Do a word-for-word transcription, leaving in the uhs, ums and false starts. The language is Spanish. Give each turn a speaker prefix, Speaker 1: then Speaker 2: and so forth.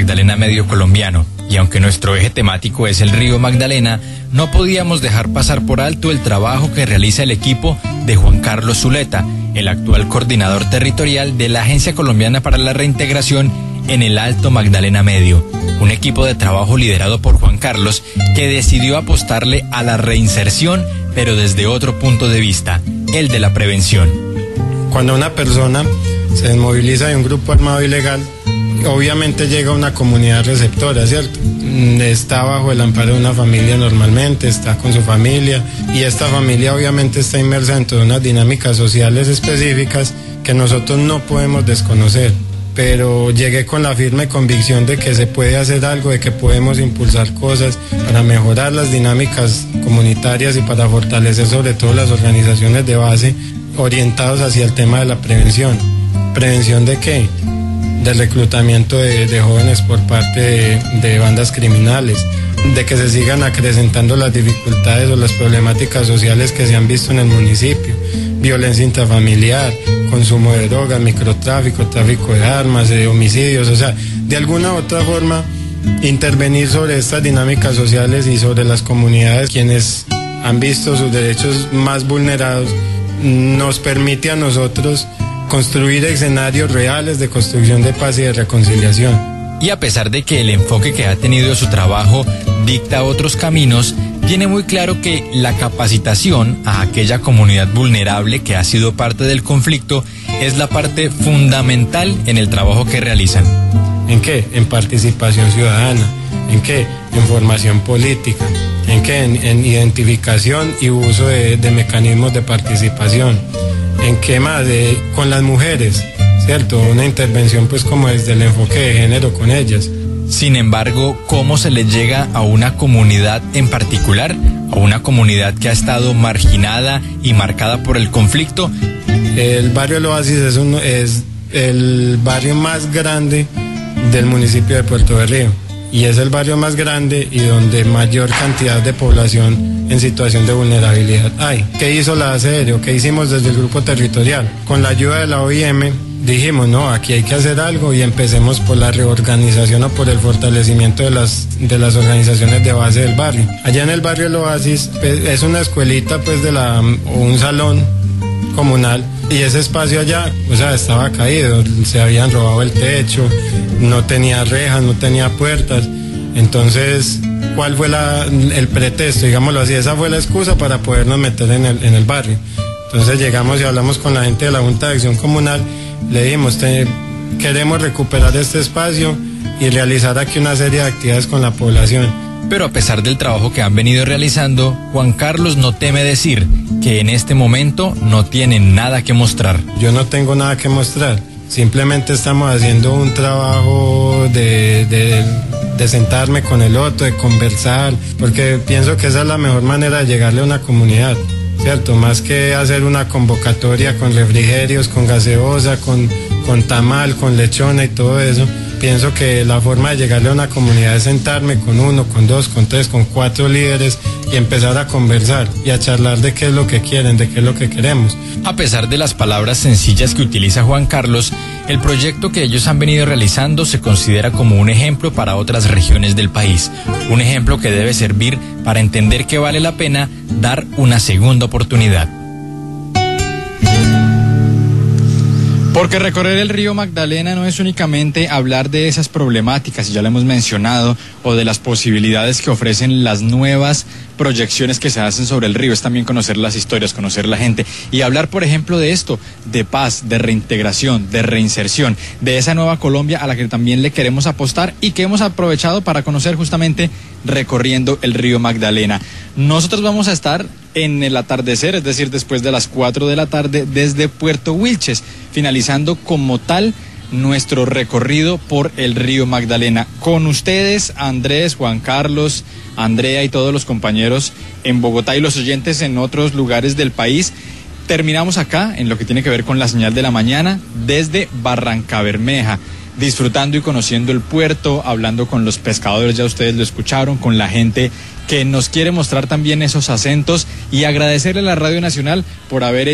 Speaker 1: Magdalena Medio colombiano, y aunque nuestro eje temático es el río Magdalena, no podíamos dejar pasar por alto el trabajo que realiza el equipo de Juan Carlos Zuleta, el actual coordinador territorial de la Agencia Colombiana para la Reintegración en el Alto Magdalena Medio, un equipo de trabajo liderado por Juan Carlos que decidió apostarle a la reinserción, pero desde otro punto de vista, el de la prevención.
Speaker 2: Cuando una persona se desmoviliza de un grupo armado ilegal, obviamente llega a una comunidad receptora, ¿cierto? Está bajo el amparo de una familia normalmente, está con su familia, y esta familia obviamente está inmersa dentro de unas dinámicas sociales específicas que nosotros no podemos desconocer. Pero llegué con la firme convicción de que se puede hacer algo, de que podemos impulsar cosas para mejorar las dinámicas comunitarias y para fortalecer sobre todo las organizaciones de base orientados hacia el tema de la prevención. ¿Prevención de qué? Del reclutamiento de, de jóvenes por parte de, de bandas criminales, de que se sigan acrecentando las dificultades o las problemáticas sociales que se han visto en el municipio, violencia intrafamiliar, consumo de drogas, microtráfico, tráfico de armas, de homicidios, o sea, de alguna u otra forma intervenir sobre estas dinámicas sociales y sobre las comunidades quienes han visto sus derechos más vulnerados, nos permite a nosotros construir escenarios reales de construcción de paz y de reconciliación.
Speaker 1: Y a pesar de que el enfoque que ha tenido su trabajo dicta otros caminos, tiene muy claro que la capacitación a aquella comunidad vulnerable que ha sido parte del conflicto es la parte fundamental en el trabajo que realizan.
Speaker 2: ¿En qué? En participación ciudadana. ¿En qué? En formación política. ¿En qué? En, en identificación y uso de, de mecanismos de participación. ¿En qué más? De, con las mujeres, ¿cierto? Una intervención pues como desde el enfoque de género con ellas.
Speaker 1: Sin embargo, ¿cómo se le llega a una comunidad en particular? A una comunidad que ha estado marginada y marcada por el conflicto.
Speaker 2: El barrio El Oasis es, un, es el barrio más grande del municipio de Puerto Berrío. Y es el barrio más grande y donde mayor cantidad de población en situación de vulnerabilidad hay. ¿Qué hizo la A C E R? ¿Qué hicimos desde el grupo territorial? Con la ayuda de la O I M dijimos, no, aquí hay que hacer algo y empecemos por la reorganización o por el fortalecimiento de las, de las organizaciones de base del barrio. Allá en el barrio El Oasis pues, es una escuelita pues de la, o un salón comunal, y ese espacio allá, o sea, estaba caído, se habían robado el techo, no tenía rejas, no tenía puertas. Entonces, ¿cuál fue la, el pretexto? Digámoslo así, esa fue la excusa para podernos meter en el, en el barrio. Entonces llegamos y hablamos con la gente de la Junta de Acción Comunal, le dijimos, te, queremos recuperar este espacio y realizar aquí una serie de actividades con la población.
Speaker 1: Pero a pesar del trabajo que han venido realizando, Juan Carlos no teme decir que en este momento no tienen nada que mostrar.
Speaker 2: Yo no tengo nada que mostrar, simplemente estamos haciendo un trabajo de, de, de sentarme con el otro, de conversar, porque pienso que esa es la mejor manera de llegarle a una comunidad, ¿cierto? Más que hacer una convocatoria con refrigerios, con gaseosa, con, con tamal, con lechona y todo eso. Pienso que la forma de llegarle a una comunidad es sentarme con uno, con dos, con tres, con cuatro líderes y empezar a conversar y a charlar de qué es lo que quieren, de qué es lo que queremos.
Speaker 1: A pesar de las palabras sencillas que utiliza Juan Carlos, el proyecto que ellos han venido realizando se considera como un ejemplo para otras regiones del país. Un ejemplo que debe servir para entender que vale la pena dar una segunda oportunidad. Porque recorrer el río Magdalena no es únicamente hablar de esas problemáticas, ya lo hemos mencionado, o de las posibilidades que ofrecen las nuevas proyecciones que se hacen sobre el río, es también conocer las historias, conocer la gente y hablar, por ejemplo, de esto, de paz, de reintegración, de reinserción, de esa nueva Colombia a la que también le queremos apostar y que hemos aprovechado para conocer justamente recorriendo el río Magdalena. Nosotros vamos a estar en el atardecer, es decir, después de las cuatro de la tarde desde Puerto Wilches, finalizando como tal nuestro recorrido por el río Magdalena. Con ustedes, Andrés, Juan Carlos, Andrea y todos los compañeros en Bogotá y los oyentes en otros lugares del país. Terminamos acá en lo que tiene que ver con la señal de la mañana desde Barrancabermeja, disfrutando y conociendo el puerto, hablando con los pescadores, ya ustedes lo escucharon, con la gente que nos quiere mostrar también esos acentos y agradecerle a la Radio Nacional por haber hecho